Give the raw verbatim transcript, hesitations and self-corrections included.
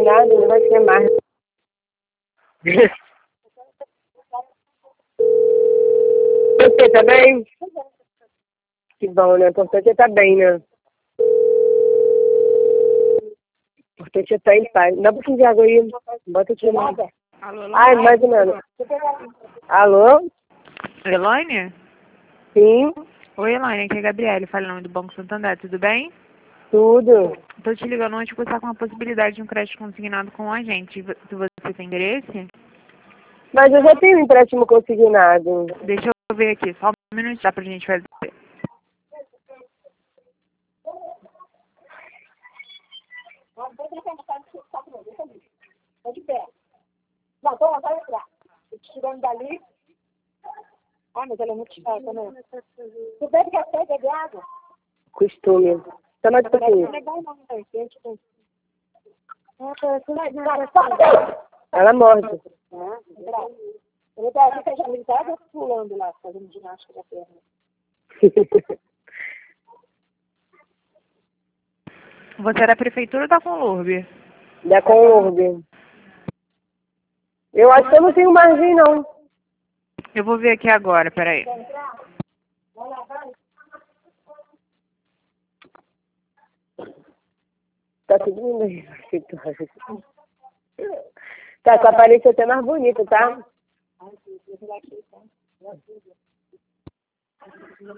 nada, não vai ser mais. Você tá bem? Que bom, né? O importante é estar bem, né? O importante é estar em paz. Dá um pouquinho de água aí. Bota aqui mais. Alô, Ai, mais ou menos. Alô? Elaine? Sim, Oi, Elaine, aqui é a Gabriele, falando do Banco Santander, tudo bem? tudo. Tô te ligando hoje porque você tá com a possibilidade de um crédito consignado com a gente. Se você tem interesse, Mas eu já tenho um empréstimo consignado. deixa eu ver aqui, só um minuto dá pra gente fazer. Não, toma, vai entrar. Tirando dali. Ah, mas ela é muito chata, né? Tu bebe café, bebe água? Costume. Só mais um pouquinho. Não é bom não, né? Gente, tem... Cara, só... Ela morde. Ah, bravo. Eu tava aqui, que já me estava pulando lá, fazendo ginástica da perna. Você é da prefeitura ou da Conlurb? Da Conlurb. Eu acho que eu não tenho margem, não. Eu vou ver aqui agora, peraí. Tá tudo lindo aí. Tá, com a aparência até mais bonita, tá?